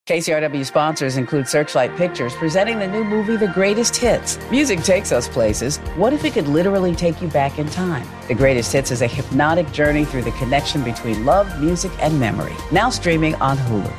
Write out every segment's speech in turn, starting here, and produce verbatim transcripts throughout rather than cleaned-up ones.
K C R W sponsors include Searchlight Pictures, presenting the new movie, The Greatest Hits. Music takes us places. What if it could literally take you back in time? The Greatest Hits is a hypnotic journey through the connection between love, music, and memory. Now streaming on Hulu.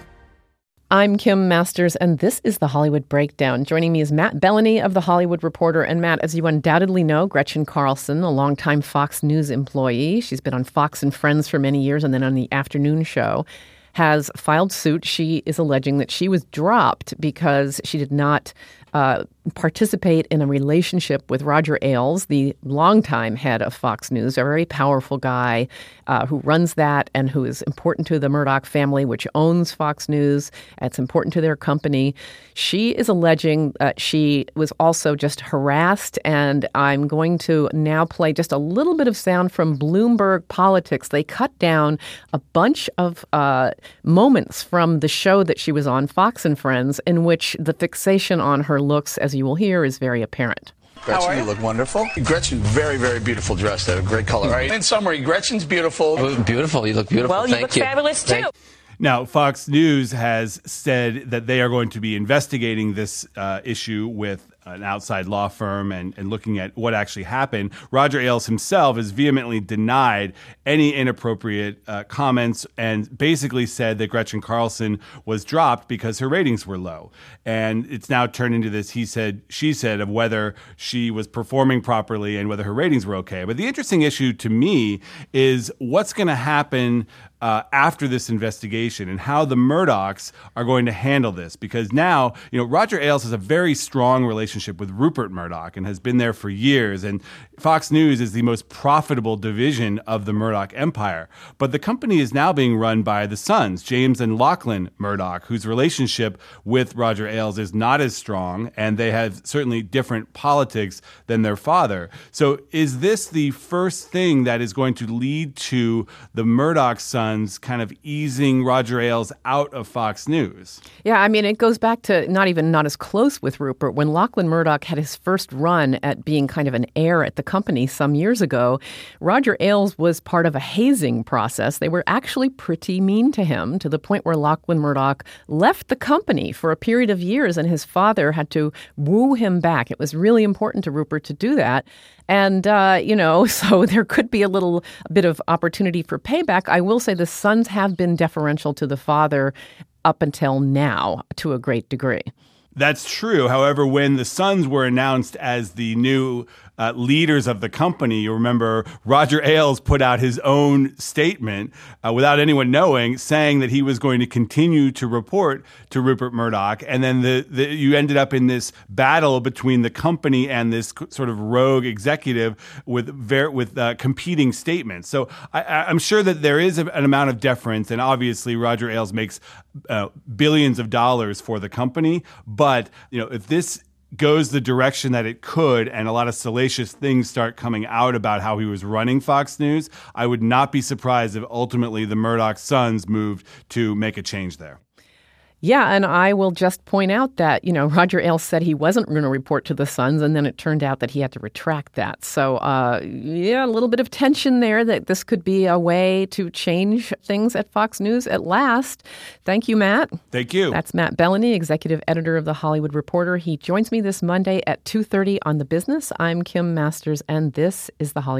I'm Kim Masters, and this is The Hollywood Breakdown. Joining me is Matt Bellany of The Hollywood Reporter. And Matt, as you undoubtedly know, Gretchen Carlson, a longtime Fox News employee, she's been on Fox and Friends for many years and then on the afternoon show, has filed suit. She is alleging that she was dropped because she did not uh, participate in a relationship with Roger Ailes, the longtime head of Fox News, a very powerful guy uh, who runs that and who is important to the Murdoch family, which owns Fox News. It's important to their company. She is alleging uh, she was also just harassed, and I'm going to now play just a little bit of sound from Bloomberg Politics. They cut down a bunch of uh, moments from the show that she was on, Fox and Friends, in which the fixation on her looks, as you will hear, is very apparent. Gretchen, you? you look wonderful. Gretchen, very, very beautiful dress. That a great color. All right. In summary, Gretchen's beautiful. Oh, beautiful. You look beautiful. Well, you Thank look you. fabulous, too. Thank- Now, Fox News has said that they are going to be investigating this uh, issue with an outside law firm and, and looking at what actually happened. Roger Ailes himself has vehemently denied any inappropriate uh, comments and basically said that Gretchen Carlson was dropped because her ratings were low. And it's now turned into this he said, she said of whether she was performing properly and whether her ratings were okay. But the interesting issue to me is what's going to happen Uh, after this investigation and how the Murdochs are going to handle this. Because now, you know, Roger Ailes has a very strong relationship with Rupert Murdoch and has been there for years. And Fox News is the most profitable division of the Murdoch empire. But the company is now being run by the sons, James and Lachlan Murdoch, whose relationship with Roger Ailes is not as strong, and they have certainly different politics than their father. So is this the first thing that is going to lead to the Murdoch sons kind of easing Roger Ailes out of Fox News? Yeah, I mean, it goes back to not even not as close with Rupert. When Lachlan Murdoch had his first run at being kind of an heir at the company some years ago, Roger Ailes was part of a hazing process. They were actually pretty mean to him, to the point where Lachlan Murdoch left the company for a period of years, and his father had to woo him back. It was really important to Rupert to do that. And, uh, you know, so there could be a little bit of opportunity for payback. I will say the sons have been deferential to the father up until now to a great degree. That's true. However, when the sons were announced as the new uh, leaders of the company, you remember Roger Ailes put out his own statement uh, without anyone knowing, saying that he was going to continue to report to Rupert Murdoch. And then the, the you ended up in this battle between the company and this sort of rogue executive with ver- with uh, competing statements. So I, I'm sure that there is a, an amount of deference, and obviously Roger Ailes makes uh, billions of dollars for the company. But you know, if this goes the direction that it could and a lot of salacious things start coming out about how he was running Fox News, I would not be surprised if ultimately the Murdoch sons moved to make a change there. Yeah, and I will just point out that, you know, Roger Ailes said he wasn't going to report to the Sons, and then it turned out that he had to retract that. So, uh, yeah, a little bit of tension there that this could be a way to change things at Fox News at last. Thank you, Matt. Thank you. That's Matt Bellany, executive editor of The Hollywood Reporter. He joins me this Monday at two thirty on The Business. I'm Kim Masters, and this is The Hollywood